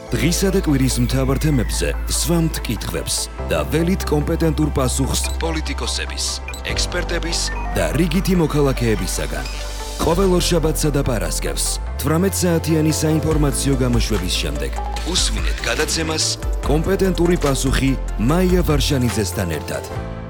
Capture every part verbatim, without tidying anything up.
დღისა და კვირის მთავარ თემებზე სვამთ კითხვებს და ველით კომპეტენტურ პასუხს პოლიტიკოსების, ექსპერტების და რიგითი მოქალაქეებისაგან. ყოველ ორშაბათსა და პარასკევს თვრამეტ საათიანი საინფორმაციო გამოშვების შემდეგ უსმინეთ გადაცემას კომპეტენტური პასუხი მაია ვარშანიძესთან ერთად.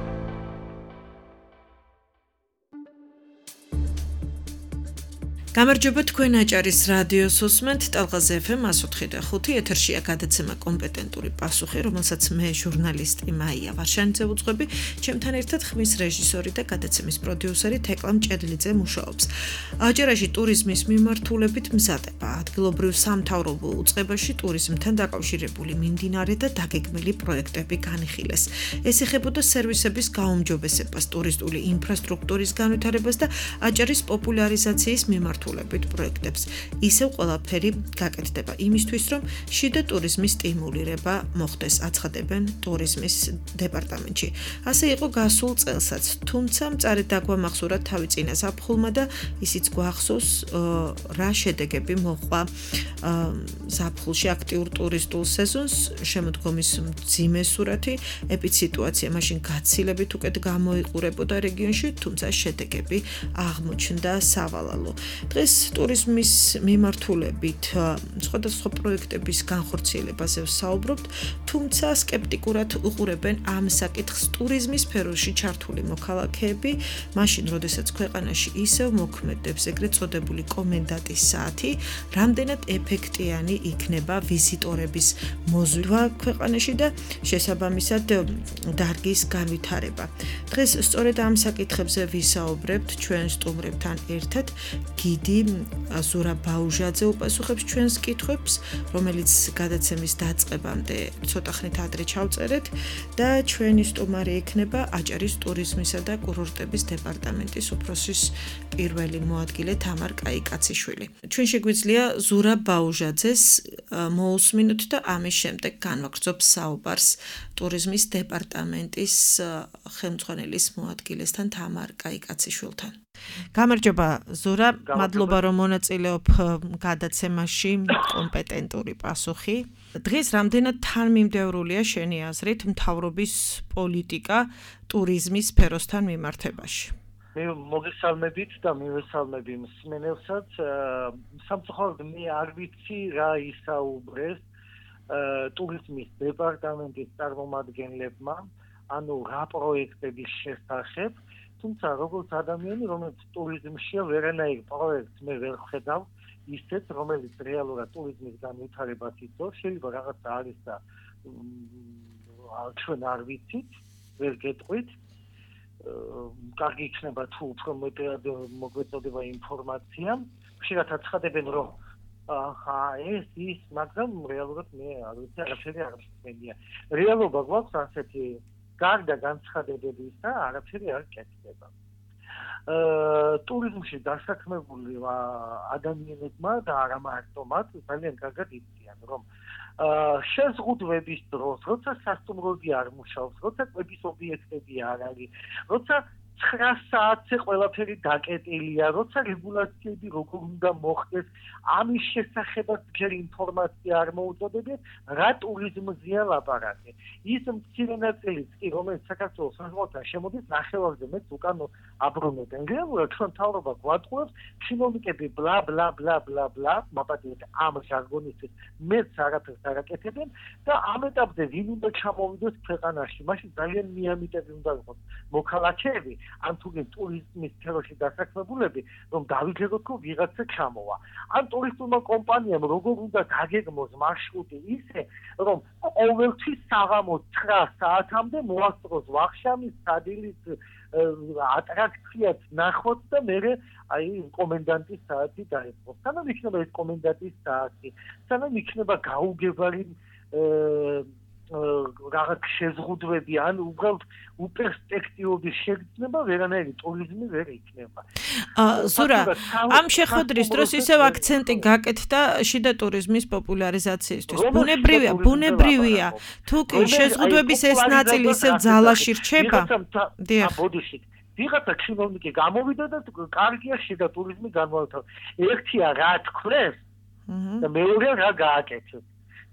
გამარჯობა, თქვენ აჭარის რადიოს უსმენთ ტალღაზე ეფ ემ one oh five point five ეთერშია გადაცემა კომპეტენტური პასუხი, რომელსაც მე ჟურნალისტი მაია ვარშანიძე ვუძღვები, ჩემთან ერთად ხმის რეჟისორი და გადაცემის პროდიუსერი თეკლა მჭედლიძე მუშაობს. აჭარაში ტურიზმის მიმართულებით მზადება, ადგილობრივ სამთავრობო უწყებაში ტურიზმთან დაკავშირებული მიმდინარე და დაგეგმილი პროექტები განიხილეს. ეს ეხებოდა სერვისების გაუმჯობესებას, ტურისტული ინფრასტრუქტურის განვითარებას და აჭარის პოპულარიზაციის მიმართულებით პროექტებს. ისევ ყველაფერი გაკეთდება იმისთვის, რომ შიდა ტურიზმის სტიმულირება მოხდეს, აცხადებენ ტურიზმის დეპარტამენტში. ასე იყო გასულ წელსაც, თუმცა მწარე დაგვამახსოვრა თავი წინა ზაფხულმა და ისიც გვახსოვს, რა შედეგები მოყვა ზაფხულში აქტიურ ტურისტულ სეზონს, შემოდგომის მძიმე სურათი, ეპიდსიტუაცია მაშინ გაცილებით უკეთ გამოიყურებოდა რეგიონში, თუმცა შედეგები აღმოჩნდა სავალალო. დღეს ტურიზმის მიმართულებით სხვადასხვა პროექტების განხორციელებაზე ვსაუბრობთ, თუმცა სკეპტიკურად უყურებენ ამ საკითხს ტურიზმის სფეროში ჩართული მოქალაქეები, მაშინ, როდესაც ქვეყანაში ისევ მოქმედებს ეგრეთ წოდებული კომენდანტის საათი, რამდენად ეფექტიანი იქნება ვიზიტორების მოზიდვა ქვეყანაში და შესაბამისად დარგის განვითარება. დღეს სწორედ ამ საკითხებზე ვისაუბრებთ ჩვენ სტუმრებთან ერთად. გიდი ზურა ბაუჟაძე უპასუხებს ჩვენს კითხვებს, რომელიც გადაცემის დაწყებამდე ცოტა ხნით ადრე ჩავწერეთ და ჩვენი სტუმარი იქნება აჭარის ტურიზმისა და კურორტების დეპარტამენტის უფროსის პირველი მოადგილე თამარ კაიკაციშვილი. ჩვენ შეგვიძლია ზურა ბაუჟაძეს მოусმინოთ და ამის შემდეგ განვაგრძობ საუბარს ტურიზმის დეპარტამენტის ხელმძღვანელის მოადგილესთან თამარ კაიკაციშვილთან. გამარჯობა ზურა, მადლობა რომ მონაწილეობ გადაცემაში კომპეტენტური პასუხი. დღეს რამდენად თანმიმდევრულია შენი აზრით მთავრობის პოლიტიკა ტურიზმის სფეროსთან მიმართებაში? მე მოგესალმებით და მივესალმები მსმენელსაც. სამწუხაროდ მე არ ვიცი რა ისაუბრეს ტურიზმის დეპარტამენტის წარმომადგენლებმა, ანუ რა პროექტების შესახებ. თუმცა როგორც ადამიანი, რომელიც ტურიზმშია, ვერანაირ პროექტს მე ვერ ვხედავ ისეთ, რომელიც რეალურად ტურიზმის განვითარებას იწვევს. შეიძლება რაღაცა არის და ჩვენ არ ვიცით, ვერ გეტყვით. კარგი იქნება თუ უფრო მეტად მოგვეწოდება ინფორმაცია. ხშირად აცხადებენ, რომ ახლა ეს ის, მაგრამ რეალურად მე არ ვიცი, არაფერი არ მწმენია. რეალობა გვაქვს ასეთი გარდა განცხადებებისა, არაფერი არ კეთდება. ტურიზმში დასაქმებული ადამიანებმა და არა მარტო მათ ძალიან კარგად იციან, რომ შეზღუდვების დროს, როცა სასტუმროები არ მუშაობს, როცა კვების ობიექტები არ არის, როცა ცხრა საათზე ყველაფერი დაკეტილია, როცა რეგულაციები როგორ უნდა მოხდეს, ამის შესახებაც ჯერ ინფორმაცია არ მოუწოდებენ, რა ტურიზმზეა ლაპარაკი. ის მცირე ნაწილიც კი, რომელიც საქართველოს საზღვართან შემოდის, ნახევარზე მეც უკან აბრუნებენ. რეალურად ჩვენ მთავრობა გვატყუებს, ჩინოვნიკები ბლა ბლა ბლა ბლა ბლა, მაპატიეთ ამ ჟარგონისთვის მეც არაფერს არ აკეთებენ და ამ ეტაპზე ვინ უნდა ჩამოვიდეს ქვეყანაში, მაშინ ძალიან მიამიტები უნდა იყოს მოქალაქეები, ან თუნდაც ტურიზმის სფეროში დასაქმებულები, რომ დავიჯეროთ, რომ ვიღაცა ჩამოვა. ან ტურისტულმა კომპანიამ როგორ უნდა დაგეგმოს მარშრუტი ისე, რომ ყოველთვის საღამოს ცხრა საათამდე მოასწროს ვახშამის, სადილის ატრაქციაც ნახოთ და მერე აი კომენდანტის საათი დაეწყოს. სანამ იქნება ეს კომენდანტის საათი, სანამ იქნება გაუგებარი რაღაც შეზღუდვები ან უბრალოდ უპერსპექტივების შეგრძნება, ვერანაირი ტურიზმი ვერ იქნება. ზურა, ამ შეხვედრის დროს ისევ აქცენტი გაკეთდა შიდა ტურიზმის პოპულარიზაციისთვის. ბუნებრივია, ბუნებრივია. თუ კი შეზღუდვების ეს ნაწილი ისევ ძალაში რჩება. დიახ. ვიღაცა ჩინოვნიკი გამოვიდა და კარგია შიდა ტურიზმი განმოვათავ. ერთია რა თქვეს და მეორეა რა გააკეთეს.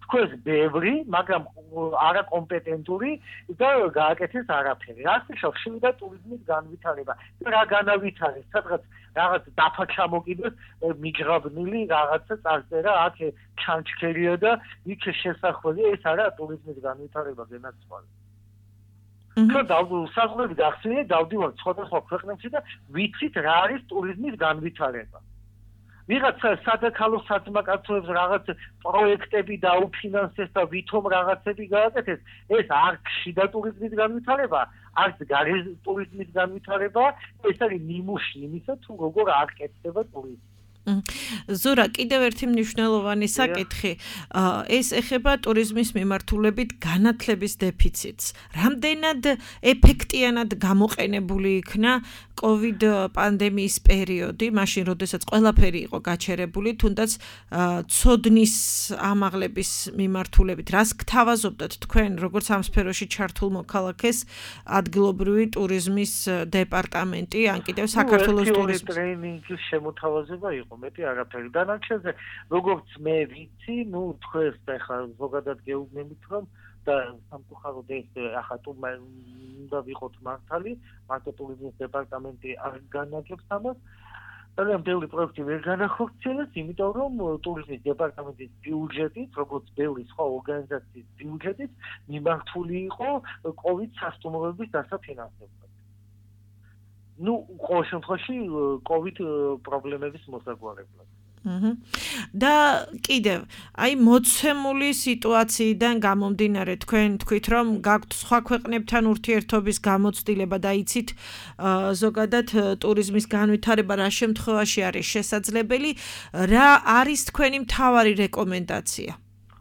თქვენს ბევრი, მაგრამ არაკომპეტენტური და გააკეთეს არაფერი. რაც შეხშივდა ტურიზმის განვითარება. რა განავითარეს, სადღაც რაღაც დაფა ჩამოკიდეს, მიჯღაბნილი რაღაცა წარწერა აქ ჩანჩქერია და იქ შესახვევია, ეს არა ტურიზმის განვითარება გენაცვალე. ჩვენ საზღვრები გახსნილი დავდივართ სხვადასხვა ქვეყნებში და ვიცით რა არის ტურიზმის განვითარება. ვიღაც სადაქალო საძმაკაცოებს რაღაც პროექტები დაუფინანსეს და ვითომ რაღაცები გააკეთეს, ეს არც შიდა ტურიზმის განვითარება, არც გარე ტურიზმის განვითარება, ეს არის ნიმუში იმისა, თუ როგორ არ კეთდება ტურიზმი. ზურა, კიდევ ერთი მნიშვნელოვანი საკითხი, ეს ეხება ტურიზმის მიმართულებით განათლების დეფიციტს. რამდენად ეფექტიანად გამოყენებული იქნა COVID პანდემიის პერიოდი, მაშინ როდესაც ყველაფერი იყო გაჩერებული, თუნდაც ცოდნის ამაღლების მიმართულებით, რას გთავაზობდათ თქვენ, როგორც ამ სფეროში ჩართულ მოქალაქეს, ადგილობრივი ტურიზმის დეპარტამენტი, ან კიდევ საქართველოს ტურიზმის ტრეინინგის შემოთავაზება იყო მეტი არაფერი. დანარჩენზე როგორც მე ვიცი, ნუ თქვენს ახლა ზოგადად გეუბნებით, რომ და სამწუხაროდ ეს ახლა თუმცა უნდა ვიყოთ მართალი, მარტო ტურიზმის დეპარტამენტი არ განაგებს ამას. ძალიან ბევრი პროექტი ვერ განახორციელეს, იმიტომ რომ ტურიზმის დეპარტამენტის ბიუჯეტით, როგორც ბევრი სხვა ორგანიზაციის ბიუჯეტით, მიმართული იყო COVID სასტუმროების დასაფინანსებლად. ნუ ყოველ შემთხვევაში COVID პრობლემების მოსაგვარებლად. და კიდევ, აი მოცემული სიტუაციიდან გამომდინარე, თქვენ თქვით, რომ გაქვთ სხვა ქვეყნებთან ურთიერთობის გამოცდილება და იცით ზოგადად ტურიზმის განვითარება რა შემთხვევაში არის შესაძლებელი, რა არის თქვენი მთავარი რეკომენდაცია?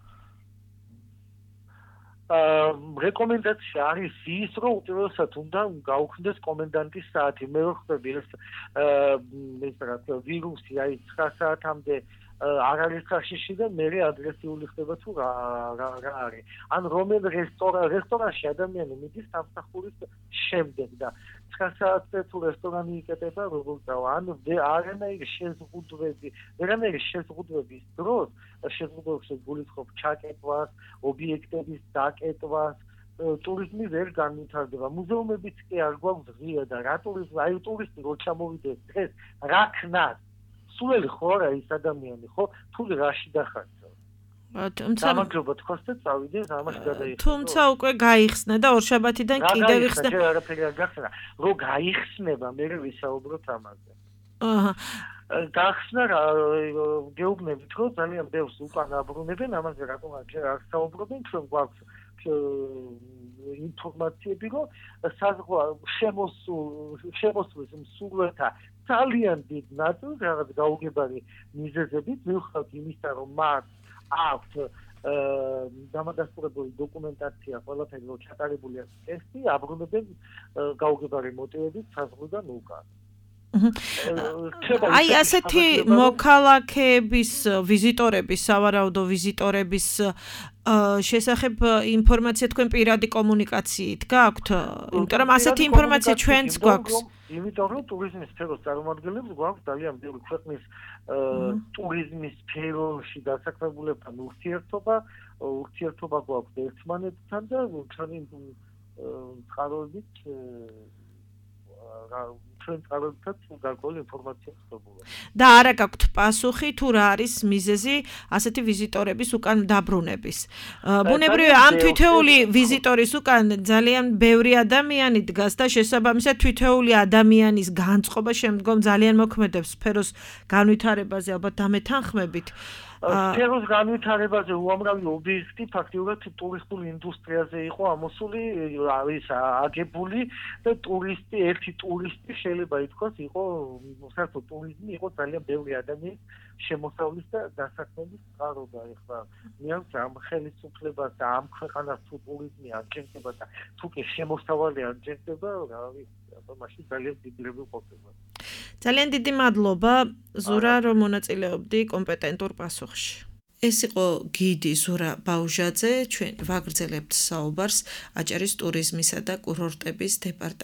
რეკომენდაცია არის ის, რომ უპირველესად უნდა გაუქმდეს კომენდანტის საათი. მე ვერ ხვდები ეს ეს რა თქმა უნდა ვირუსი აი ცხრა საათამდე არ არის ხაშიში და მე აგრესიული ხდება თუ რა რა არის. ან რომელ რესტორან რესტორანში ადამიანი მიდის სამსახურის შემდეგ და ცხრა საათზე თუ რესტორანი იკეტება როგორ დავა. ან არანაირი შეზღუდვები, არანაირი შეზღუდვების დროს შეზღუდვებს გულისხმობ ჩაკეტვას, ობიექტების დაკეტვას, ტურიზმი ვერ განვითარდება. მუზეუმებიც კი არ გვაქვს ღია და რა ტურიზმი, აი ტურისტი რო ჩამოვიდეს დღეს, რა ქნას სულელი ხო არა ის ადამიანი, ხო? თული რაში დახარჯა. თუმცა გამარჯობა თქვას და წავიდეს ამაში გადაიხსნა. თუმცა უკვე გაიხსნა და ორშაბათიდან კიდევ იხსნა. რა არაფერი არ გახსნა. რო გაიხსნება, მე ვისაუბროთ ამაზე. აჰა. გახსნა გეუბნებით, რომ ძალიან ბევრს უკან აბრუნებენ, ამაზე რატომ არ საუბრობენ, ჩვენ გვაქვს ინფორმაციები, რომ საზღვა შემოსულ შემოსulis მსურველთა ძალიან დიდ ნაწილს რაღაც გაუგებარი მიზეზებით, მიუხედავად იმისა, რომ მათ აქვთ დამადასტურებული დოკუმენტაცია, ყველაფერი რო ჩატარებული აქვს ტესტი, აბრუნებენ გაუგებარი მოტივებით საზღვრიდან უკან. აი ასეთი მოქალაქეების ვიზიტორების, სავარაუდო ვიზიტორების შესახებ ინფორმაცია თქვენ პირადი კომუნიკაციით გაქვთ? იმიტომ რომ ასეთი ინფორმაცია ჩვენც გვაქვს. იმიტომ რომ ტურიზმის სფეროს წარმომადგენლებს გვაქვს ძალიან ბევრი ქვეყნის ტურიზმის სფეროში დასაქმებულებთან ურთიერთობა, ურთიერთობა გვაქვს ერთმანეთთან და ჩვენი წყაროებით ჩვენ წარვებთან გარკვეული ინფორმაცია ხდებოდა. და არა გაქვთ პასუხი თუ რა არის მიზეზი ასეთი ვიზიტორების უკან დაბრუნების. ბუნებრივია ამ თითოეული ვიზიტორის უკან ძალიან ბევრი ადამიანი დგას და შესაბამისად თითოეული ადამიანის განწყობა შემდგომ ძალიან მოქმედებს სფეროს განვითარებაზე, ალბათ დამეთანხმებით. სფეროს განვითარებაზე უამრავი ობიექტი ფაქტიურად ტურისტულ ინდუსტრიაზე იყო ამოსული, ის აგებული და ტურისტი, ერთი ტურისტი შეიძლება ითქვას, იყო საერთოდ ტურიზმი იყო ძალიან ბევრი ადამიანის შემოსავლის და დასაქმების წყარო და ეხლა მეც ამ ხელისუფლებას და ამ ქვეყანას თუ ტურიზმი არ ჭირდება და თუ კი შემოსავალი არ ჭირდება, რა ვიცი, აბა მაშინ ძალიან დიდრები ყოფილა. ძალიან დიდი მადლობა ზურა, რომ მონაწილეობდი კომპეტენტურ პასუხში. ეს იყო გიდი ზურა ბაუჟაძე, ჩვენ ვაგრძელებთ საუბარს აჭარის ტურიზმისა და კურორტების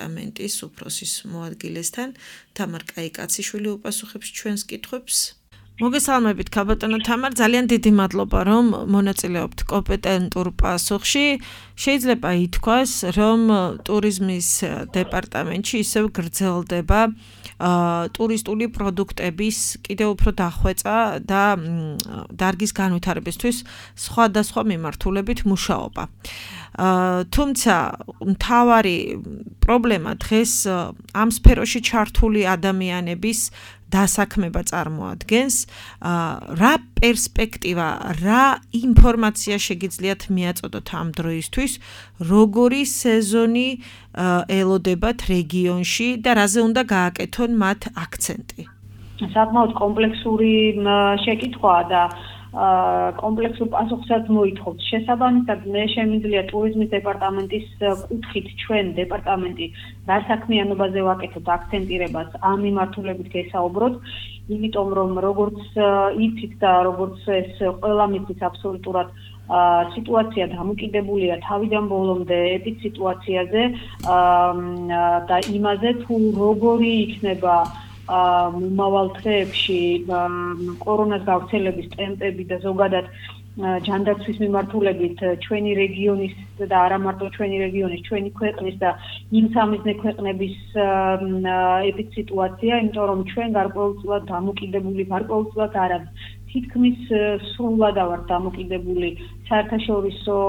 დეპარტამენტის უფროსის მოადგილესთან. თამარ კაიკაციშვილი უპასუხებს ჩვენს კითხვებს. მოგესალმებით ქალბატონო თამარ, ძალიან დიდი მადლობა რომ მონაწილეობთ კომპეტენტურ პასუხში. შეიძლება ითქვას, რომ ტურიზმის დეპარტამენტში ისევ გრძელდება ტურისტული პროდუქტების კიდევ უფრო დახვეწა და დარგის განვითარებისთვის სხვადასხვა მიმართულებით მუშაობა. თუმცა მთავარი პრობლემა დღეს ამ სფეროში ჩართული ადამიანების დასაქმება წარმოადგენს, რა პერსპექტივა, რა ინფორმაცია შეგიძლიათ მიაწოდოთ ამ დროისთვის, როგორი სეზონი ელოდებათ რეგიონში და რაზე უნდა გააკეთონ მათ აქცენტი. საკმაოდ კომპლექსური შეკითხვაა და კომპლექსურ პასუხსაც მოითხოვს. შესაბამისად, მე შემიძლია ტურიზმის დეპარტამენტის კუთხით ჩვენ დეპარტამენტი რა საქმიანობაზე ვაკეთებთ აქცენტირებას ამ მიმართულებით გესაუბროთ, იმიტომ რომ როგორც იცით და როგორც ეს ყველა მისთვის აბსოლუტურად სიტუაცია დამოკიდებულია თავიდან ბოლომდე ეპიდსიტუაციაზე და იმაზე თუ როგორი იქნება მომავალ დღეებში კორონას გავრცელების ტემპები და ზოგადად ჯანდაცვის მიმართულებით ჩვენი რეგიონის და არა მარტო ჩვენი რეგიონის, ჩვენი ქვეყნის და იმ სამიზნე ქვეყნების ეპიდსიტუაცია, იმიტომ რომ ჩვენ გარკვეულწილად დამოკიდებული, გარკვეულწილად არა, თითქმის სრულად ვართ დამოკიდებული საერთაშორისო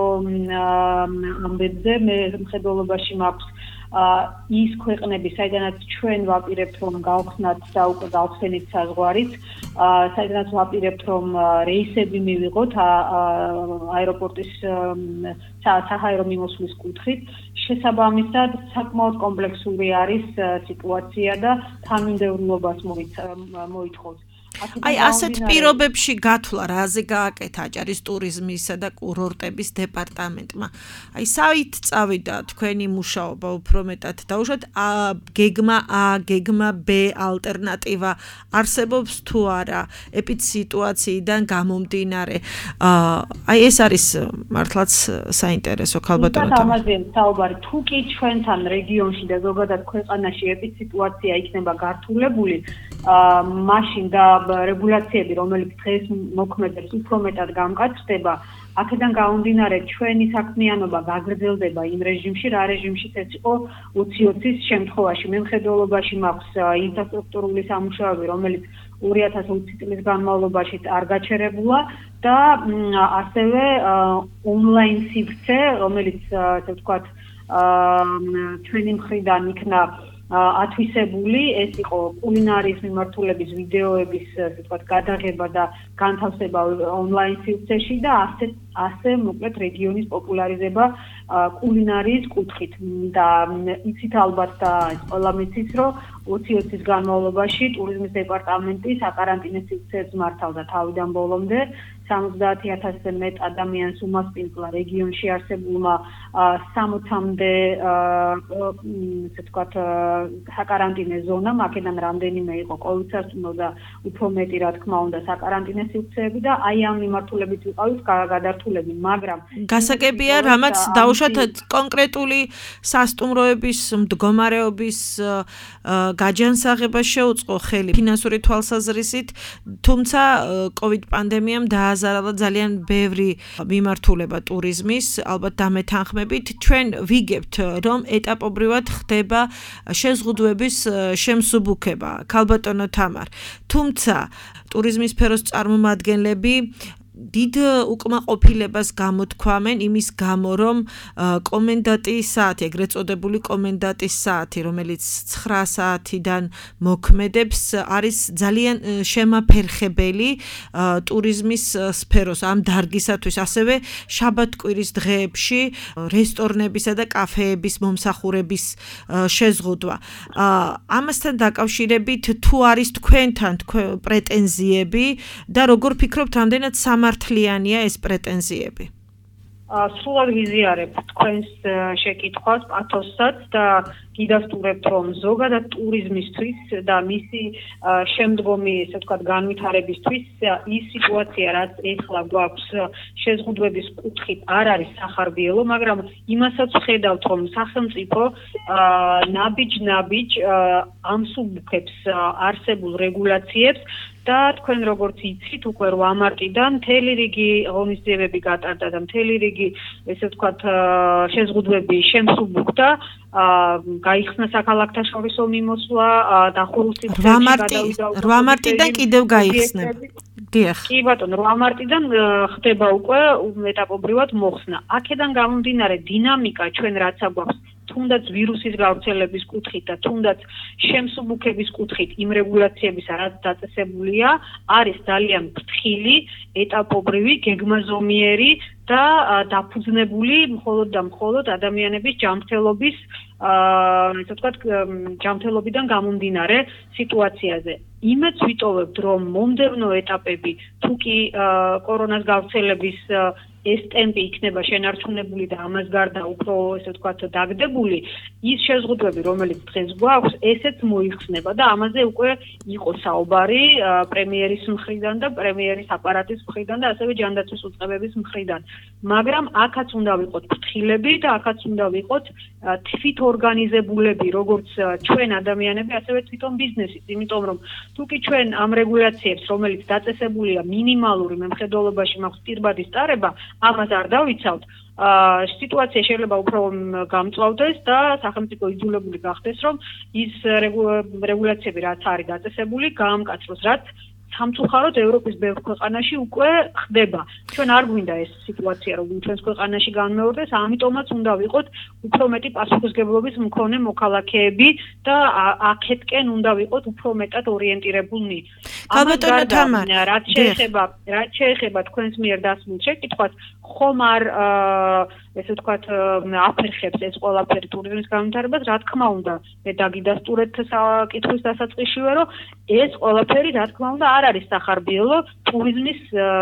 ამბებზე. მე მხედველობაში მაქვს ის ქვეყნები, საიდანაც ჩვენ ვაპირებთ რომ გავხსნათ და უკვე გავხსენით საზღვარით, საიდანაც ვაპირებთ რომ რეისები მივიღოთ აეროპორტის საჰაერო მიმოსვლის კუთხით, შესაბამისად საკმაოდ კომპლექსური არის სიტუაცია და თანმიმდევრულობას მოითხოვს. აი ასეთ პირობებში გათვლა რაზე გააკეთა აჭარის ტურიზმისა და კურორტების დეპარტამენტმა. აი საით წავიდა თქვენი მუშაობა უფრო მეტად დაუშვათ გეგმა A, გეგმა B ალტერნატივა არსებობს თუ არა ეპიდსიტუაციიდან გამომდინარე. აი ეს არის მართლაც საინტერესო ქალბატონო თამარ. ამაზე საუბარი თუ კი ჩვენთან რეგიონში და ზოგადად ქვეყანაში ეპიდსიტუაცია იქნება გართულებული, მაშინ და რეგულაციები, რომელიც დღეს მოქმედებს, უფრო მეტად გამკაცდება, აქედან გამომდინარე ჩვენი საქმიანობა გაგრძელდება იმ რეჟიმში, რა რეჟიმშიც ეს იყო ოცი ოცის შემთხვევაში. მე მხედველობაში მაქვს ინფრასტრუქტურული სამუშაოები, რომელიც ორი ათას ოცი წლის განმავლობაში არ გაჩერებულა და ასევე ონლაინ სივრცე, რომელიც ასე ვთქვათ, ჩვენი მხრიდან იქნა ათვისებული, ეს იყო კულინარიის მიმართულების ვიდეოების, ასე ვთქვათ, გადაღება და განთავსება ონლაინ სივრცეში და ასე ასე მოკლედ რეგიონის პოპულარიზება კულინარიის კუთხით და იცით ალბათ და ყველა მიცის, რომ ოცი ოცის განმავლობაში ტურიზმის დეპარტამენტი საკარანტინო სივრცეებს მართავდა თავიდან ბოლომდე სამოცდაათი ათასზე მეტ ადამიანს უმასპინძლა რეგიონში არსებულმა სამოცამდე ასე ვთქვათ საკარანტინო ზონამ, აქედან რამდენიმე იყო კოვიდსასტუმრო და უფრო მეტი რა თქმა უნდა საკარანტინო სივრცეები და აი ამ მიმართულებით ვიყავით გადართულები, მაგრამ გასაგებია, რამაც დაუშვათ კონკრეტული სასტუმროების მდგომარეობის გაჯანსაღება შეუწყო ხელი ფინანსური თვალსაზრისით, თუმცა კოვიდ პანდემიამ დააზარალა ძალიან ბევრი მიმართულება ტურიზმის, ალბათ დამეთანხმებით ჩვენ ვიგებთ, რომ ეტაპობრივად ხდება შეზღუდვების შემსუბუქება, ქალბატონო თამარ. თუმცა ტურიზმის სფეროს წარმომადგენლები დიდ უკმაყოფილებას გამოთქვამენ იმის გამო, რომ კომენდანტის საათი, ეგრეთ წოდებული კომენდანტის საათი, რომელიც ცხრა საათიდან მოქმედებს, არის ძალიან შემაფერხებელი ტურიზმის სფეროს ამ დარგისათვის, ასევე შაბათ-კვირის დღეებში რესტორნებისა და კაფეების მომსახურების შეზღუდვა. ამასთან დაკავშირებით თუ არის თქვენთან პრეტენზიები და როგორ ფიქრობთ, რამდენად სამართლიანია ეს პრეტენზიები? სრულად ვიზიარებ თქვენს შეკითხვას, პათოსსაც და გიდასტურებთ, რომ ზოგადად ტურიზმისთვის და მისი შემდგომი, ესე ვთქვათ, განვითარებისთვის ის სიტუაცია, რაც ეხლა გვაქვს შეზღუდვების კუთხით, არ არის სახარბიელო, მაგრამ იმასაც ვხედავთ, რომ სახელმწიფო ნაბიჯ-ნაბიჯ ამსუბუქებს არსებულ რეგულაციებს და თქვენ როგორც იცით, უკვე რვა მარტიდან მთელი რიგი ღონისძიებები გატარდა და მთელი რიგი, ესე ვთქვათ, შეზღუდვები შემსუბუქდა. გაიხსნა საქალაქთა შორისო მიმოსვლა, დახურული რვა მარტიდან კიდევ გაიხსნება. დიახ. კი ბატონო, რვა მარტიდან ხდება უკვე ეტაპობრივად მოხსნა. აქედან გამომდინარე დინამიკა ჩვენ რაც აგვაქვს თუნდაც ვირუსის გავრცელების კუთხით და თუნდაც შემსუბუქების კუთხით იმ რეგულაციებისა, რაც დაწესებულია, არის ძალიან ფრთხილი, ეტაპობრივი, გეგმაზომიერი და დაფუძნებული მხოლოდ და მხოლოდ ადამიანების ჯანმრთელობის, ასე ვთქვათ, ჯანმრთელობიდან გამომდინარე სიტუაციაზე. იმედს ვიტოვებთ, რომ მომდევნო ეტაპები, თუ კი კორონას გავრცელების ეს ტემპი იქნება შენარჩუნებული და ამას გარდა უფრო, ესე ვთქვათ, დაგდებული, ის შეზღუდვები, რომელიც დღეს გვაქვს, ესეც მოიხსნება და ამაზე უკვე იყო საუბარი პრემიერის მხრიდან და პრემიერის აპარატის მხრიდან და ასევე ჯანდაცვის უწყებების მხრიდან. მაგრამ აქაც უნდა ვიყოთ ფრთხილები და აქაც უნდა ვიყოთ თვითორგანიზებულები, როგორც ჩვენ ადამიანები, ასევე თვითონ ბიზნესიც, იმიტომ რომ თუ კი ჩვენ ამ რეგულაციებს, რომელიც დაწესებულია მინიმალური მემხედველობაში მაქვს პირბადის ტარება, ამას არ დავიცავთ, სიტუაცია შეიძლება უფრო გამწვავდეს და სახელმწიფო იძულებული გახდეს, რომ ის რეგულაციები, რაც არის დაწესებული, გაამკაცროს, რაც სამწუხაროდ ევროპის ბევრ ქვეყანაში უკვე ხდება. ჩვენ არ გვინდა ეს სიტუაცია, რომ ჩვენს ქვეყანაში განმეორდეს, ამიტომაც უნდა ვიყოთ უფრო მეტი პასუხისმგებლობის მქონე მოქალაქეები და აქეთკენ უნდა ვიყოთ უფრო მეტად ორიენტირებულნი. ალბათო თამარ, რაც შეეხება, რაც შეეხება თქვენს მიერ დასმულ შეკითხვას, ხომ არ ესე ვთქვათ, აფერხებს ეს ყველაფერი ტურიზმის განვითარებას, რა თქმა უნდა, მე დაგიდასტურეთ საკითხვის დასაწყისშივე, რომ ეს ყველაფერი, რა თქმა უნდა, არ არის სახარბიელო ტურიზმის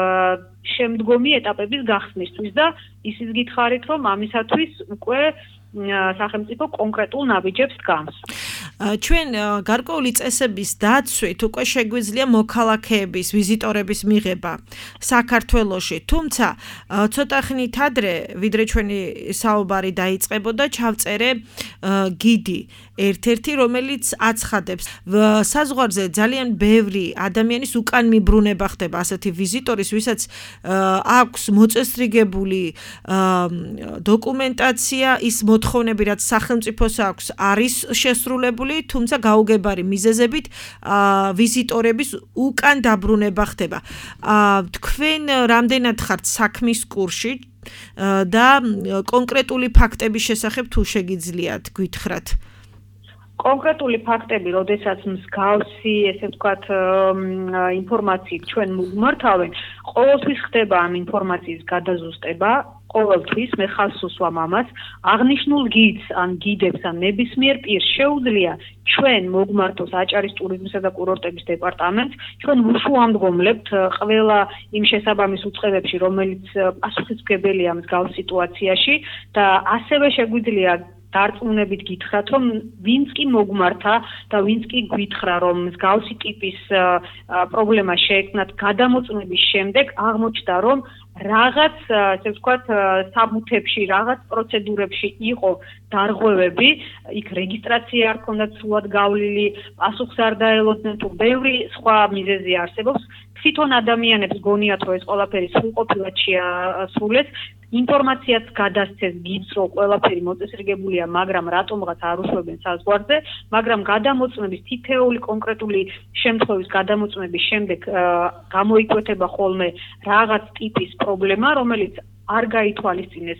შემდგომი ეტაპების გახსნისთვის და ისიც გითხარით, რომ ამისათვის უკვე სახელმწიფო კონკრეტულ ნაბიჯებს დგამს. ჩვენ გარკვეული წესების დაცვით უკვე შეგვიძლია მოქალაქეების, ვიზიტორების მიღება საქართველოში, თუმცა ცოტა ხნით ადრე, ვიდრე ჩვენი საუბარი დაიწყებოდა, ჩავწერე გიდი ერთ-ერთი, რომელიც აცხადებს, საზღვარზე ძალიან ბევრი ადამიანის უკან მიბრუნება ხდება ასეთი ვიზიტორის, ვისაც აქვს მოწესრიგებული დოკუმენტაცია, ის მოთხოვნები, რაც სახელმწიფოს აქვს, არის შესრულებული, თუმცა გაუგებარი მიზეზებით ვიზიტორების უკან დაბრუნება ხდება. თქვენ რამდენად ხართ საქმის კურსში და კონკრეტული ფაქტების შესახებ თუ შეგიძლიათ გითხრათ? კონკრეტული ფაქტები, როდესაც მსგავსი, ესე ვთქვათ, ინფორმაციით ჩვენ მოგმართავენ, ყოველთვის ხდება ამ ინფორმაციის გადაზუსტება, ყოველთვის მე ხალხს უსვამ ამას, აღნიშნულ გიდს ან გიდებს ან ნებისმიერ პირს შეუძლია ჩვენ მოგმართოს აჭარის ტურიზმისა და კურორტების დეპარტამენტს, ჩვენ უშუამდგომლებთ ყველა იმ შესაბამის უწყებებში, რომელიც პასუხისმგებელია მსგავს სიტუაციაში და ასევე შეგვიძლია დარწმუნებით გითხრათ, რომ ვინც კი მოგმართა და ვინც კი გითხრა, რომ მსგავსი ტიპის პრობლემა შეექმნათ გადამოწმების შემდეგ, აღმოჩნდა, რომ რაღაც, ასე ვთქვათ, საბუთებში, რაღაც პროცედურებში იყო დარღვევები, იქ რეგისტრაცია არ ჰქონდათ სრულად გავლილი, პასუხს არ დაელოდნენ თუ ბევრი სხვა მიზეზი არსებობს. თვითონ ადამიანებს გონიათ, რომ ეს ყველაფერი სრულყოფილად შეასრულეს, ინფორმაციაც გადასცეს გიდს, რომ ყველაფერი მოწესრიგებულია, მაგრამ რატომღაც არ უშვებენ საზღვარზე, მაგრამ გადამოწმების თითეული კონკრეტული შემთხვევის გადამოწმების შემდეგ გამოიკვეთება ხოლმე რაღაც ტიპის პრობლემა, რომელიც არ გაითვალისწინეს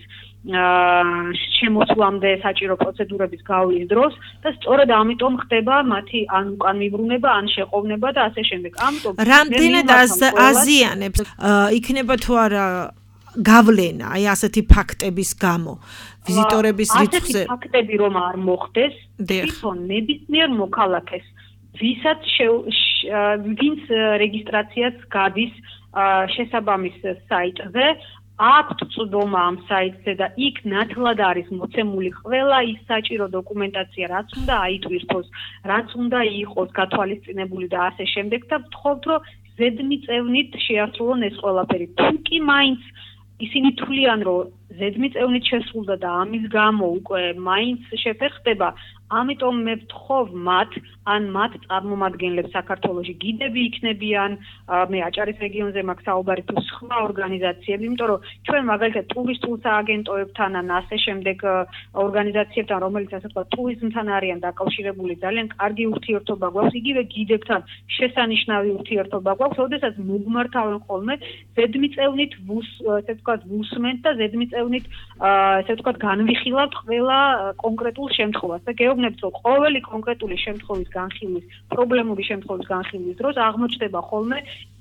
შემოსვლამდე საჭირო პროცედურების გავლის დროს და სწორედ ამიტომ ხდება მათი ან უკან მიბრუნება, ან შეყოვნება და ასე შემდეგ. ამიტომ რამდენად აზიანებს იქნება თუ არა გავლენა, აი ასეთი ფაქტების გამო ვიზიტორების რიცხვზე. ასეთი ფაქტები რომ არ მოხდეს, თვითონ ნებისმიერ მოქალაქეს, ვისაც ვინც რეგისტრაციაც გადის შესაბამის საიტზე, აქვთ წვდომა ამ საიტზე და იქ ნათლად არის მოცემული ყველა ის საჭირო დოკუმენტაცია, რაც უნდა აიტვირთოს, რაც უნდა იყოს გათვალისწინებული და ასე შემდეგ და ვთხოვთ, რომ ზედმიწევნით შეასრულონ ეს ყველაფერი. თუ კი მაინც ისინი თვლიან, რომ ზედმიწევნით შესრულდა და ამის გამო უკვე მაინც შეფერხდება ამიტომ მე ვთხოვ მათ ან მათ წარმომადგენლებს საქართველოში გიდები იქნებიან მე აჭარის რეგიონზე მაქვს საუბარი თუ სხვა ორგანიზაციები იმიტომ რომ ჩვენ მაგალითად ტურისტულ სააგენტოებთან ან ასე შემდეგ ორგანიზაციებთან რომელიც ასე ვთქვათ ტურიზმთან არიან დაკავშირებული ძალიან კარგი ურთიერთობა გვაქვს იგივე გიდებთან შესანიშნავი ურთიერთობა გვაქვს როდესაც მოგმართავენ ხოლმე ზედმიწევნით ასე ვთქვათ ვუსმენთ და ზედმიწევნით ასე ვთქვათ განვიხილავთ ყველა კონკრეტულ შემთხვევას და გეუბნებთ რომ ყოველი კონკრეტული შემთხვევის განხილვის პრობლემური შემთხვევის განხილვის დროს აღმოჩნდება ხოლმე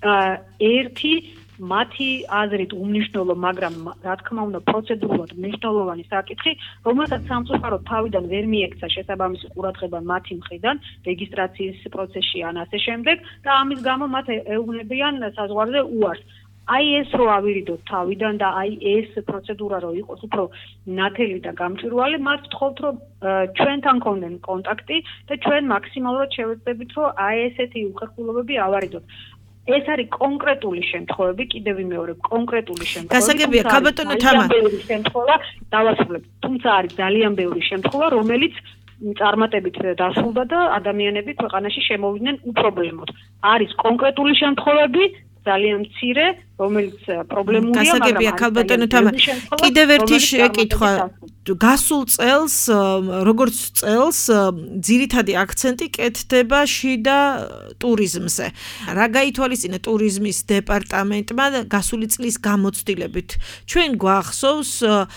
ერთი მათი აზრით უმნიშვნელო, მაგრამ რა თქმა უნდა პროცედურულად მნიშვნელოვანი საკითხი, რომელსაც სამწუხაროდ თავიდან ვერ მიექცა შესაბამისი ყურადღება მათი მხრიდან, რეგისტრაციის პროცესში ან ასე შემდეგ და ამის გამო მათ ეუბნებიან საზღვარზე უარს. აი ეს რო ავირიდოთ თავიდან და აი ეს პროცედურა რო იყოს უფრო ნათელი და გამჭვირვალე, მათ ვთხოვთ რომ ჩვენთან კონდენ კონტაქტი და ჩვენ მაქსიმალურად შევეცდებით რომ აი ესეთი უხერხულობები ავარიდოთ. ეს არის კონკრეტული შემთხვევები, კიდევ ვიმეორებ, კონკრეტული შემთხვევები. გასაგებია, ქალბატონო თამა. ბევრი შემთხვევა დავასრულებ. თუმცა არის ძალიან ბევრი შემთხვევა, რომელიც წარმატებით დასრულდა და ადამიანები ქვეყანაში შემოვიდნენ უპრობლემოდ. არის კონკრეტული შემთხვევები ძალიან მცირე, რომელიც პრობლემურია, მაგრამ გასაგებია, ქალბატონო თამა. კიდევ ერთი შეკითხვა. გასულ წელს, როგორც წელს, ძირითადი აქცენტი კეთდება შიდა ტურიზმზე. რა გაითვალისწინა ტურიზმის დეპარტამენტმა გასული წლის გამოცდილებით? ჩვენ გვახსოვს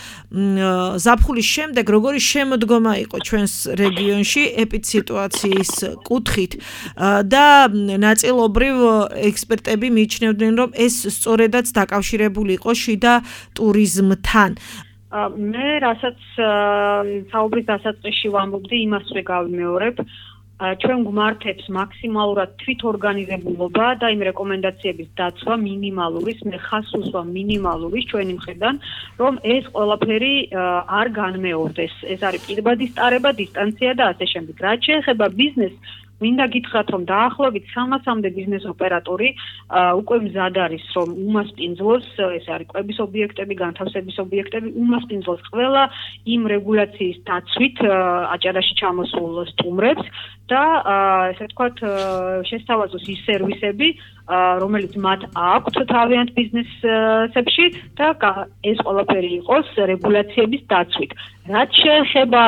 ზაფხულის შემდეგ როგორი შემოდგომა იყო ჩვენს რეგიონში ეპიდსიტუაციის კუთხით და ნაწილობრივ ექსპერტები მიიჩნევდნენ, რომ ეს სწორედაც დაკავშირებული იყო შიდა ტურიზმთან. მე რასაც საუბრის დასაწყისში ვამბობდი, იმას ვერ გავიმეორებ. ჩვენ გვმართებს მაქსიმალურად თვითორგანიზებულობა და იმ რეკომენდაციების დაცვა მინიმალურის, მე ხაზს უსვამ მინიმალურის ჩვენი მხრიდან, რომ ეს ყველაფერი არ განმეორდეს. ეს არის პირბადი სტარება, დისტანცია და ასე შემდეგ. რაც შეეხება ბიზნესს, მინდა გითხრათ, რომ დაახლოებით სამასამდე ბიზნეს ოპერატორი უკვე მზად არის, რომ უმასპინძლოს, ეს არის კვების ობიექტები, განთავსების ობიექტები, უმასპინძლოს ყველა იმ რეგულაციის დაცვით აჭარაში ჩამოსულ სტუმრებს და ესე ვთქვათ, შესთავაზოს ის სერვისები, რომელიც მათ აქვთ თავიანთ ბიზნესებში და ეს ყველაფერი იყოს რეგულაციების დაცვით. რაც შეეხება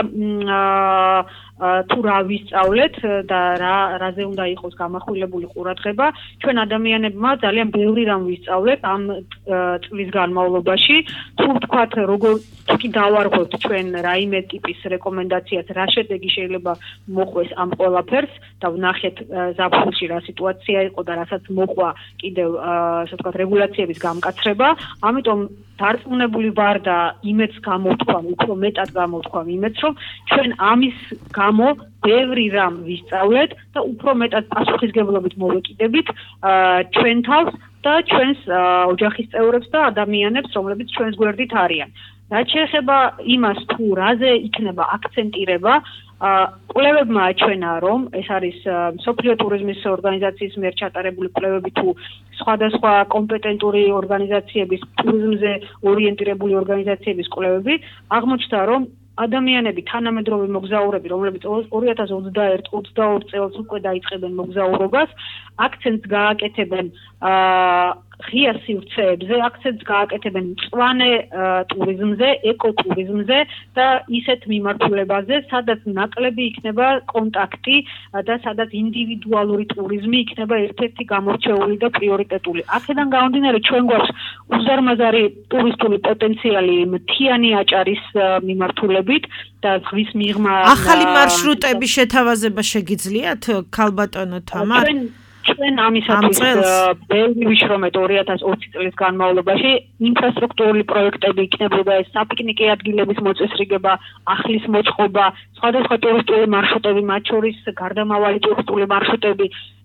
თუ რა ვისწავლეთ და რა რაზე უნდა იყოს გამახვილებული ყურადღება, ჩვენ ადამიანებმა ძალიან ბევრი რამ ვისწავლეთ ამ წლის განმავლობაში. თუ ვთქვათ, როგორ თუ კი დავარღვევთ ჩვენ რაიმე ტიპის რეკომენდაციას, რა შედეგი შეიძლება მოყვეს ამ ყველაფერს და ვნახეთ ზაფხულში რა სიტუაცია იყო და რასაც მოყვა კიდევ ასე ვთქვათ რეგულაციების გამკაცრება. ამიტომ დარწმუნებული ვარ და იმედს გამოვთქვამ, უფრო მეტად გამოვთქვამ იმედს, რომ ჩვენ ამის გამო ბევრი რამ ვისწავლეთ და უფრო მეტად პასუხისგებლობით მოვეკიდებით ჩვენ თავს და ჩვენს ოჯახის წევრებს და ადამიანებს, რომლებიც ჩვენს გვერდით არიან. რაც შეეხება იმას, თუ რაზე იქნება აქცენტირება, კვლევებმა აჩვენა, რომ ეს არის მსოფლიო ტურიზმის ორგანიზაციის მიერ ჩატარებული კვლევები თუ სხვადასხვა კომპეტენტური ორგანიზაციების, ტურიზმზე ორიენტირებული ორგანიზაციების კვლევები, აღმოჩნდა, რომ ადამიანები, თანამედროვე მოგზაურები, რომლებიც ორი ათას ოცდაერთი ოცდაორი წელს უკვე დაიწყებენ მოგზაურობას, აქცენტს გააკეთებენ ღია სივრცეებზე, აქცენტს გააკეთებენ მწვანე ტურიზმზე, ეკოტურიზმზე და ისეთ მიმართულებაზე, სადაც ნაკლები იქნება კონტაქტი და სადაც ინდივიდუალური ტურიზმი იქნება ერთ-ერთი გამორჩეული და პრიორიტეტული. აქედან გამომდინარე, ჩვენ გვაქვს უზარმაზარი ტურისტული პოტენციალი მთიანი აჭარის მიმართულებით და ზღვის მიღმა ახალი მარშრუტების შეთავაზება შეგიძლიათ, ქალბატონო თამა? ჩვენ ამისათვის ბევრი ვიშრომეთ ორი ათას ოცი წლის განმავლობაში ინფრასტრუქტურული პროექტები იქნებოდა ეს საფიკნიკე ადგილების მოწესრიგება, ახლის მოწყობა, სხვადასხვა ტურისტული მარშრუტები, მათ შორის გარდამავალი ტურისტული მარშრუტები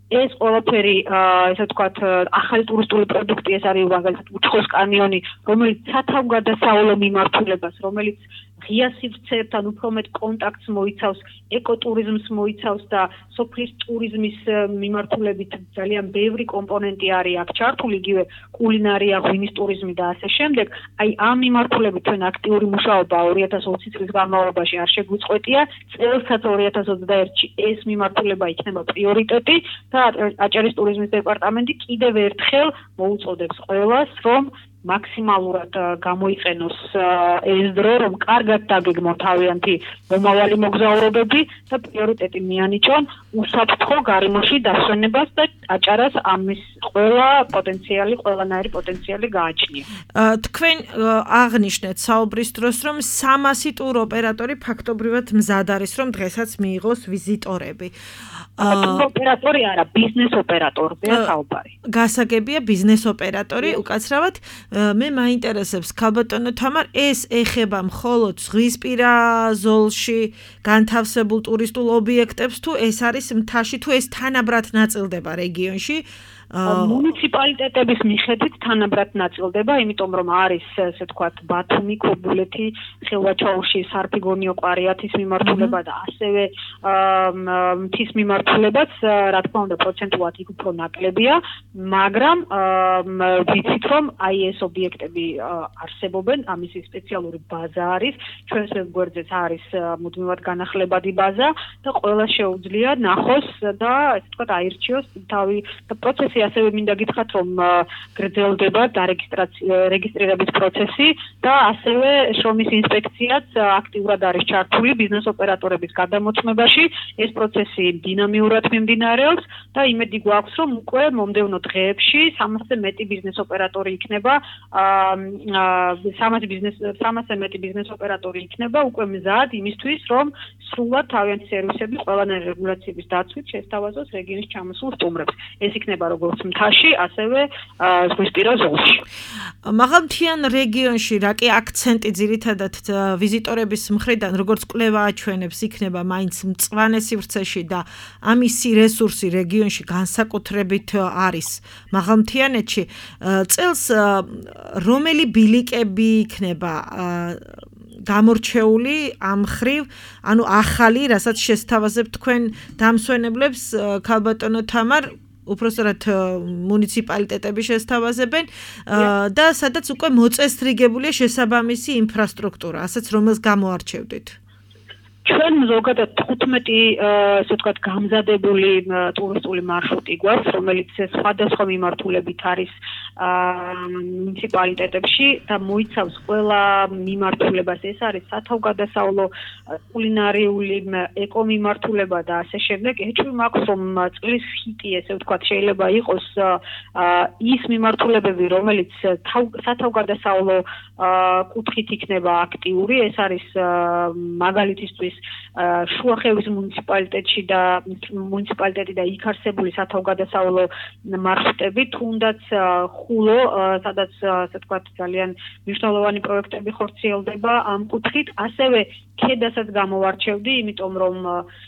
ეს ყველაფერი ესე ვთქვათ ახალი ტურისტული პროდუქტი ეს არის მაგალითად უცხოს კანიონი რომელიც სათავგადასავლო მიმართულებას რომელიც ღია სივრცეებთან ან უფრო მეტ კონტაქტს მოიცავს, ეკოტურიზმს მოიცავს და სოფლის ტურიზმის მიმართულებით ძალიან ბევრი კომპონენტი არის აქ ჩართული, იგივე კულინარია, ღვინის ტურიზმი და ასე შემდეგ. Აი ამ მიმართულებით ჩვენ აქტიური მუშაობა ორი ათას ოცი წლის განმავლობაში არ შეგვიწყვეტია, წელსაც ორი ათას ოცდაერთში ეს მიმართულება იქნება პრიორიტეტი და აჭარის ტურიზმის დეპარტამენტი კიდევ ერთხელ მოუწოდებს ყველას, რომ მაქსიმალურად გამოიყენოს ეს დრო, რომ კარგად დაგეგმოთ თავიანთი მომავალი მოგზაურობები და პრიორიტეტი მიანიჭონ უსაფრთხო გარემოში დასვენებას და აჭარას ამის ყველა პოტენციალი, ყველანაირი პოტენციალი გააჩნია. თქვენ აღნიშნეთ საუბრის დროს, რომ სამასი ტურ ოპერატორი ფაქტობრივად მზად არის, რომ დღესაც მიიღოს ვიზიტორები. ტურ ოპერატორი არა, ბიზნეს ოპერატორია საუბარი. გასაგებია ბიზნეს ოპერატორი, უკაცრავად მე მაინტერესებს ქალბატონო თამარ ეს ეხება მხოლოდ ზღვისპირა ზოლში განთავსებულ ტურისტულ ობიექტებს თუ ეს არის მთაში თუ ეს თანაბრად ნაწილდება რეგიონში მუნიციპალიტეტების მიხედვით თანაბრად ნაწილდება, იმიტომ რომ არის ესე ვთქვათ ბათუმი, ქობულეთი, ხილვაჩაურში, სარფიგონიო, ყვარიათის მიმართულება და ასევე მთის მიმართულებაც, რა თქმა უნდა, პროცენტულად იქ უფრო ნაკლებია, მაგრამ ვიცით რომ აი ეს ობიექტები არსებობენ, ამისი სპეციალური ბაზა არის, ჩვენს ვებგვერდზეც არის მუდმივად განახლებადი ბაზა და ყველა შეუძლია ნახოს და ესე ვთქვათ აირჩიოს თავი და პროცესი ასევე მინდა გითხრათ რომ გრძელდება დარეგისტრირების პროცესი და ასევე შრომის ინსპექციაც აქტიურად არის ჩართული ბიზნეს ოპერატორების გადამოწმებაში ეს პროცესი დინამიურად მიმდინარეობს და იმედი გვაქვს რომ უკვე მომდევნო დღეებში სამასზე მეტი ბიზნეს ოპერატორი იქნება სამასი ბიზნეს სამასზე მეტი ბიზნეს ოპერატორი იქნება უკვე მზად იმისთვის რომ სრულად თავიანთი სერვისები ყველანაირი რეგულაციების დაცვით შესთავაზოს რეგიონის ჩამოსულ სტუმრებს ეს იქნება როგორც მთაში, ასევე ზღვისპირა ზოლში. მაღალმთიან რეგიონში რა კი აქცენტი ძირითადად ვიზიტორების მხრიდან როგორც კვლევა აჩვენებს იქნება მაინც მწვანე სივრცეში და ამისი რესურსი რეგიონში განსაკუთრებით არის მაღალმთიანეთში წელს რომელი ბილიკები იქნება გამორჩეული ამ ხრივ, ანუ ახალი, რასაც შესთავაზებთ თქვენ დამსვენებლებს ქალბატონო თამარ უпростоრად მუნიციპალიტეტები შესთავაზებენ და სადაც უკვე მოწესრიგებულია შესაბამისი ინფრასტრუქტურა, ასეც რომელს გამოარჩევდით. ჩვენ ზოგადად თხუთმეტი ესე ვთქვათ გამზადებული ტურისტული მარშრუტი გვაქვს, რომელიც სხვადასხვა მიმართულებით არის მუნიციპალიტეტებში და მოიცავს ყველა მიმართულებას. ეს არის სათავგადასავლო, კულინარიული, ეკომიმართულება და ასე შემდეგ. ეჭვი მაქვს რომ წლის ჰიტი ესე ვთქვათ შეიძლება იყოს ის მიმართულებები, რომელიც სათავგადასავლო კუთხით იქნება აქტიური. ეს არის მაგალითისთვის შუახევის მუნიციპალიტეტში და მუნიციპალიტეტი და იქ არსებული სათავგადასავლო მარშრუტები, თუნდაც ხულო, სადაც ასე ვთქვათ ძალიან მნიშვნელოვანი პროექტები ხორციელდება ამ კუთხით, ასევე ქედასაც გამოვარჩევდი, იმიტომ რომ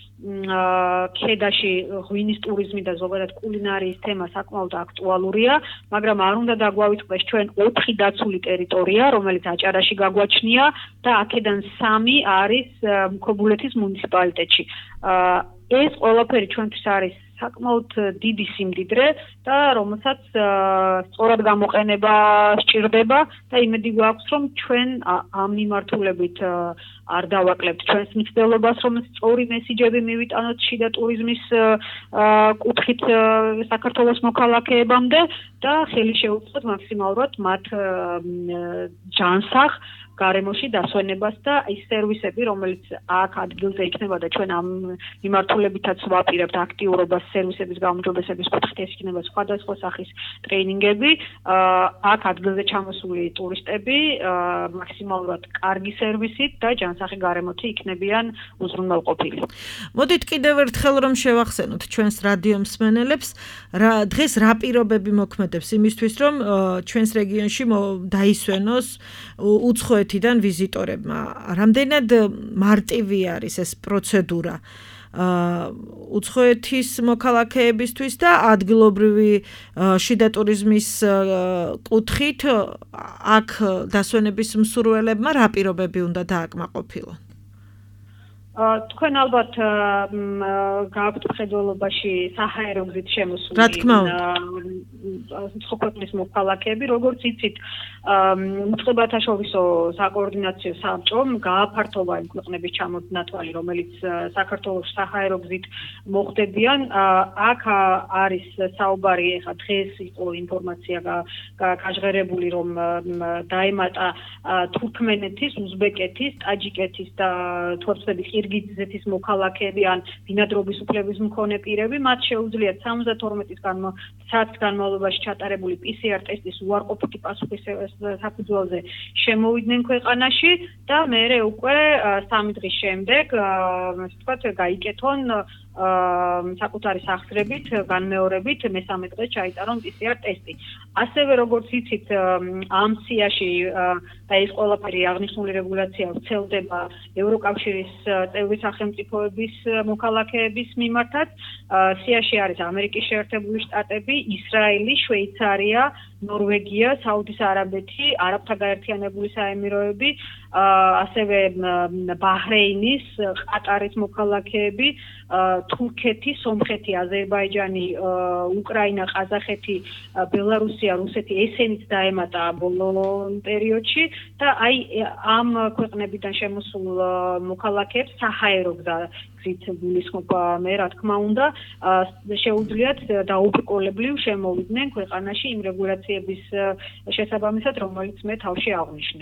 ქედაში ღვინის ტურიზმი და ზოგადად კულინარიის თემა საკმაოდ აქტუალურია, მაგრამ არ უნდა დაგვავიწყდეს ჩვენ ოთხი დაცული ტერიტორია, რომელიც აჭარაში გაგვაჩნია და აქედან სამი არის მქობულეთის მუნიციპალიტეტში. ეს ყველაფერი ჩვენთვის არის საკმაოდ დიდი სიმდიდრე და რომელსაც სწორად გამოყენება სჭირდება და იმედი გვაქვს რომ ჩვენ ამ მიმართულებით არ დავაკლებთ ჩვენს მცდელობას რომ სწორი მესიჯები მივიტანოთ შიდა ტურიზმის კუთხით საქართველოს მოქალაქეებამდე და ხელი შეუწყოთ მაქსიმალურად მათ ჯანსაღ გარემოში დასვენებას და ის სერვისები, რომელიც აქ ადგილზე იქნება და ჩვენ ამ მიმართულებითაც ვაპირებთ აქტიურობას სერვისების გაუმჯობესების კუთხით ეს იქნება სხვადასხვა სახის ტრეინინგები, აქ ადგილზე ჩამოსული ტურისტები მაქსიმალურად კარგი სერვისით და ჯანსაღი გარემოთი იქნებიან უზრუნველყოფილი. მოდით კიდევ ერთხელ რომ შევახსენოთ ჩვენს რადიო მსმენელებს, დღეს რა პირობები მოქმედებს იმისთვის, რომ ჩვენს რეგიონში დაისვენოს უცხოეთიდან ვიზიტორებმა. რამდენად მარტივი არის ეს პროცედურა? უცხოეთის მოქალაქეებისთვის და ადგილობრივი შიდა ტურიზმის კუთხით აქ დასვენების მსურველებმა რა პირობები უნდა დააკმაყოფილონ? თქვენ ალბათ გააქვთ მხედველობაში საჰაერო გზით შემოსული რა თქმა უნდა ქვეყნის მოქალაქეები, როგორც იცით, უწყებათა შორისო საკოორდინაციო საბჭომ გააფართოვა იმ ქვეყნების ჩამოდნათვალი, რომელიც საქართველოს საჰაერო გზით მოხდებიან. აქ არის საუბარი, ეხლა დღეს იყო ინფორმაცია გაჟღერებული, რომ დაემატა თურქმენეთის, უზბეკეთის, ტაჯიკეთის და თორცების ყირგიზეთის მოქალაქეები ან ბინადრობის უფლების მქონე პირები, მათ შეუძლიათ სამოცდათორმეტი საათის განმავლობაში ჩატარებული პი სი არ ტესტის უარყოფითი პასუხის საფუძველზე შემოვიდნენ ქვეყანაში და მერე უკვე სამი დღის შემდეგ, ასე ვთქვათ, გაიკეთონ საკუთარი სახსრებით, განმეორებით მესამე დღეს ჩაიტარონ პი სი არ ტესტი. ასევე როგორც იცით, ამ სიაში და ეს ყველაფერი აღნიშნული რეგულაცია ვრცელდება ევროკავშირის წევრი სახელმწიფოების მოქალაქეების მიმართაც. სიაში არის ამერიკის შეერთებული შტატები, ისრაელი, შვეიცარია, ნორვეგია, საუდის არაბეთი, არაბთა გაერთიანებული საემიროები, ასევე ბაჰრეინის, ყატარის მოქალაქეები, თურქეთი, სომხეთი, აზერბაიჯანი, უკრაინა, ყაზახეთი, ბელარუსია, რუსეთი, ესენიც დაემატა ბოლო პერიოდში და აი ამ ქვეყნებიდან შემოსულ მოქალაქეებს საჰაერო გზით გულისხმობა მე, რა თქმა უნდა, შეუძლიათ დაუბრკოლებლივ შემოვიდნენ ქვეყანაში იმ რეგულაციების შესაბამისად, რომელიც მე თავში აღვნიშნე.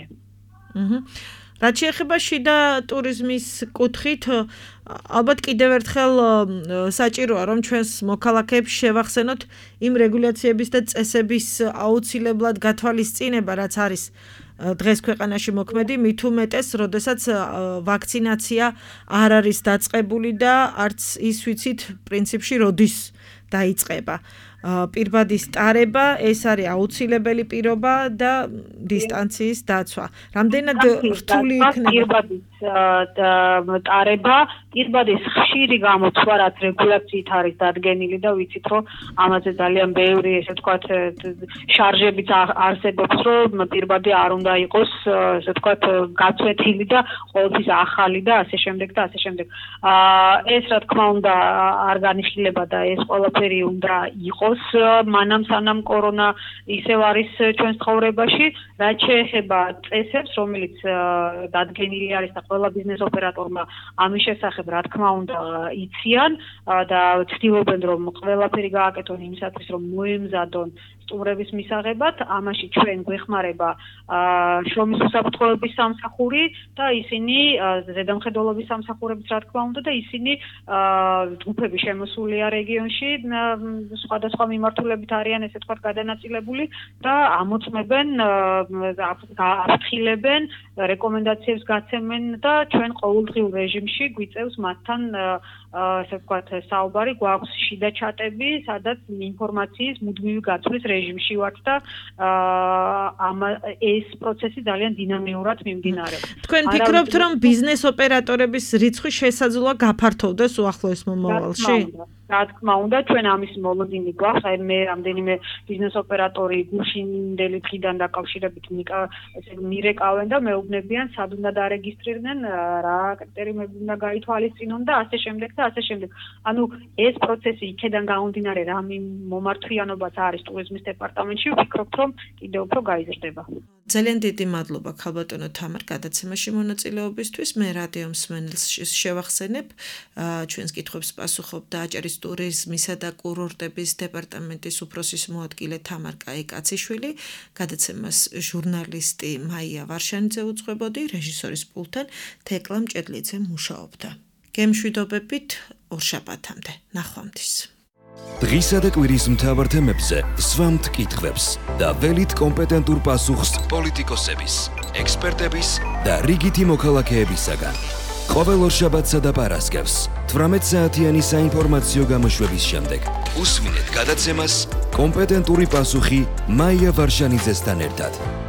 რაც შეეხება შიდა ტურიზმის კუთხით, ალბათ კიდევ ერთხელ საჭიროა, რომ ჩვენს მოქალაქეებს შევახსენოთ იმ რეგულაციების და წესების აუცილებლად გათვალისწინება, რაც არის დღეს ქვეყანაში მოქმედი, მით უმეტეს, როდესაც ვაქცინაცია არ არის დაწყებული და არც ის ვიცით პრინციპში როდის დაიწყება. პირბადის ტარება, ეს არის აუცილებელი პირობა და დისტანციის დაცვა. რამდენად რთული იქნება პირბადის ტარება, პირბადის ხშირი გამოცვა, რაც რეგულაციით არის დადგენილი და ვიცით, რომ ამაზე ძალიან ბევრი, ესე ვთქვათ, შარჟებიც არსებობს, რომ პირბადი არ უნდა იყოს, ესე ვთქვათ, გაცვეთილი და ყოველთვის ახალი და ასე შემდეგ და ასე შემდეგ. ეს რა თქმა უნდა არ განიხილება და ეს ყველაფერი უნდა იყოს მანამ სანამ კორონა ისევ არის ჩვენს ცხოვრებაში, რაც შეეხება წესებს, რომელიც დადგენილი არის და ყველა ბიზნეს ოპერატორმა ამის შესახებ რა თქმა უნდა იციან და ცდილობენ რომ ყველაფერი გააკეთონ იმისათვის რომ მოემზადონ სტუმრების მისაღებად, ამაში ჩვენ გვეხმარება შრომის უსაფრთხოების სამსახური და ისინი ზედამხედველობის სამსახურების რა თქმა უნდა და ისინი ჯგუფები შემოსულია რეგიონში, სხვადასხვა მიმართულებით არიან ესე თქვა გადანაწილებული და ამოწმებენ, აფრთხილებენ, რეკომენდაციებს გაცემენ და ჩვენ ყოველდღიურ რეჟიმში გვიწევს მათთან ასე ვთქვათ საუბარი, გვაქვს შიდა ჩატები, სადაც ინფორმაციის მუდმივი გაცვლის რეჟიმში ვართ და ეს პროცესი ძალიან დინამიურად მიმდინარეობს. თქვენ ფიქრობთ, რომ ბიზნეს ოპერატორების რიცხვი შესაძლოა გაფართოვდეს უახლოეს მომავალში? რა თქმა უნდა, ჩვენ ამის მოლოდინი გვაქვს, აი მე რამდენიმე ბიზნეს ოპერატორი გუშინდელი დღიდან დაკავშირებით მირეკავენ და მეუბნებიან, სად უნდა დარეგისტრირდნენ, რა კრიტერიუმები უნდა გაითვალისწინონ და ასე შემდეგ და ასე შემდეგ. ანუ ეს პროცესი იქედან გამომდინარე, რა მომართვიანობაც არის ტურიზმის დეპარტამენტში, ვფიქრობ, რომ კიდევ უფრო გაიზრდება. ძალიან დიდი მადლობა ქალბატონო თამარ გადაცემაში მონაწილეობისთვის. მე რადიო მსმენელს შევახსენებ, ჩვენს კითხვებს პასუხობ და აჭარის ტურიზმისა და კურორტების დეპარტამენტის უფროსის მოადგილე თამარ კაიკაციშვილი, გადაცემას ჟურნალისტი მაია ვარშანიძე უძღვებოდი, რეჟისორის პულტთან თეკლა მჭედლიძე მუშაობდა. გემშვიდობებით ორშაბათამდე. ნახვამდის. დღისა და კვირის მთავარ თემებზე სვამთ კითხვებს და ველით კომპეტენტურ პასუხს პოლიტიკოსების, ექსპერტების და რიგითი მოქალაქეებისაგან. ყოველ ორშაბათსა და პარასკევს თვრამეტ საათიანი საინფორმაციო გამოშვების შემდეგ უსმინეთ გადაცემას კომპეტენტური პასუხი მაია ვარშანიძესთან ერთად.